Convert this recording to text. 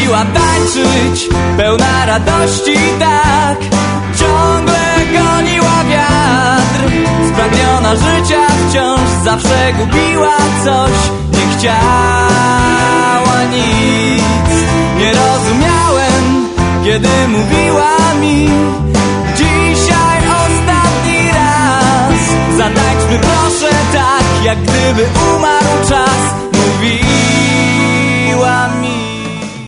lubiła tańczyć, pełna radości tak. Ciągle goniła wiatr, spragniona życia wciąż, zawsze gubiła coś, nie chciała nic. Nie rozumiałem, kiedy mówiła mi: dzisiaj ostatni raz, zatańczmy proszę tak, jak gdyby umarł czas.